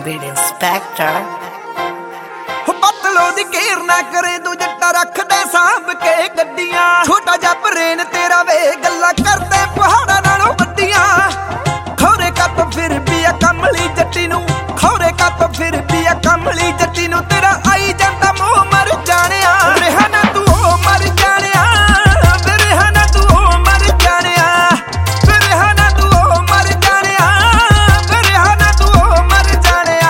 beat inspector पतलो दी केर ना करे तू जट्टा रख दे सांभ के गड्डियां छोटा जा ब्रेन तेरा वे गल्ला करदे पहाड़ा नालों वड्डियां खौरे का तो फिर भी आ कमली जट्टी नू खौरे का तो फिर भी आ कमली जट्टी नू तेरा आई जांदा मोह मर जाणिया रेहा ना तू ओ मर जाणिया रेहा ना तू ओ मर जाणिया रेहा ना तू ओ मर जाणिया रेहा ना तू ओ मर जाणिया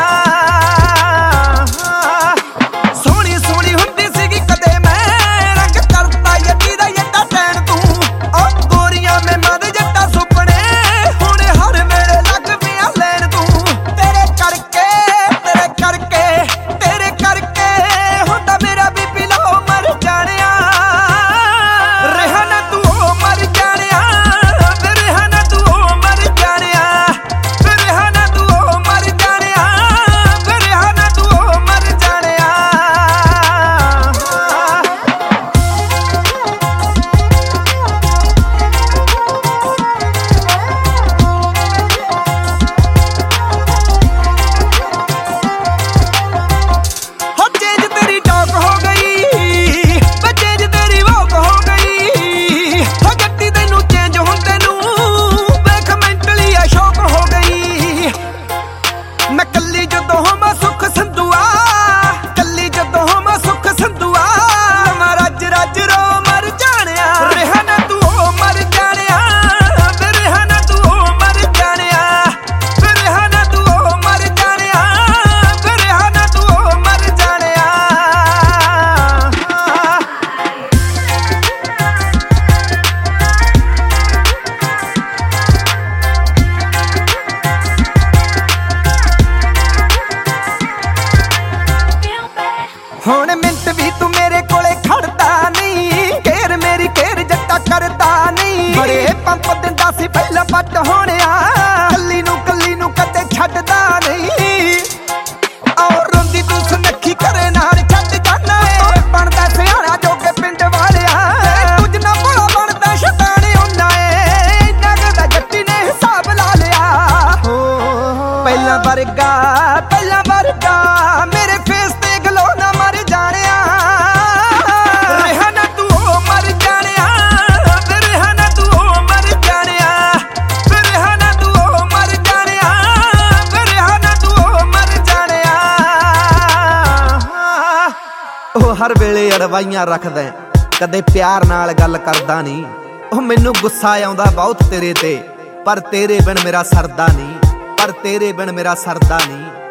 सोहनी सोहनी हुंदी सीगी कदे मैं रंग करता यट्टी दा यट्टा टैन तू ओ गोरियां में मद जट्टा सुपने हुण हर वेले लग पिया लैन तू तेरे करके हुंदा मेरा बीपी लो मर जाणिया रेहा ना तू ओ मर जाणिया रेहा ना तू ओ मर जाणिया रेहा ना तू ओ मर जाणिया रेहा ना तू ओ मर जाणिया हो चेंज तेरी टॉक हो गई चेंज तेरी वॉक हो गई हो गट्टी तैनू चेंज हुंदे नू वेख मेंटली आ शौक हो गई मैं कल्ली जदों होवां सुख संधुआ कल्ली जदों होवां सुख संधुआ नवां रज रज रो मर जाणिया रेहा ना तू ओ मर जाणिया रेहा ना तू ओ मर जाणिया रेहा ना तू ओ मर जाणिया रेहा ना तू ओ मर जाणिया ਹੁਣ ਮਿੰਟ ਵੀ ਤੂੰ ਮੇਰੇ ਕੋਲੇ ਖੜਦਾ ਨਹੀਂ ਕੇਰ ਮੇਰੀ ਕੇਰ ਜੱਟਾ ਕਰਦਾ ਨਹੀਂ ਬੜੇ ਪੰਪ ਦਿੰਦਾ ਸੀ ਪਹਿਲਾਂ ਪੱਟ ਹੋਣਿਆ ਕੱਲੀ ਨੂੰ ਕਦੇ ਛੱਡਦਾ ਨਹੀਂ ਔਰ ਰੋਂਦੀ ਤੂੰ ਸੁਨੱਖੀ ਕਰੇ ਨਾਲ ਛੱਡ ਜਾਣਾ ਏ ਬਣਦਾ ਸਿਆਣਾ ਜੋਗੇ ਪਿੰਡ ਵਾਲਿਆ ਕੁਝ ਨਾ ਭੋਲਾ ਬਣਦਾ ਸ਼ੈਤਾਨ ਹੁੰਦਾ ਏ ਇੰਨਾ ਕਦਾ ਜੱਟੀ ਨੇ ਹਿਸਾਬ ਲਾ ਲਿਆ ਪਹਿਲਾਂ ਵਰਗਾ ਮੇਰੇ ਫੇਸ ਤੇ ਗਲੋ ਨਾ ਮਰ ਜਾਣਿਆ रेहा ना तू ओ मर जाणिया रेहा ना तू ओ मर जाणिया रेहा ना तू ओ मर जाणिया रेहा ना तू ओ मर जाणिया ਉਹ ਹਰ ਵੇਲੇ ਅੜਵਾਈਆਂ ਰੱਖਦਾ ਕਦੇ ਪਿਆਰ ਨਾਲ ਗੱਲ ਕਰਦਾ ਨਹੀਂ ਉਹ ਮੈਨੂੰ ਗੁੱਸਾ ਆਉਂਦਾ ਬਹੁਤ ਤੇਰੇ ਤੇ ਪਰ ਤੇਰੇ ਬਿਨ ਮੇਰਾ ਸਰਦਾ ਨਹੀਂ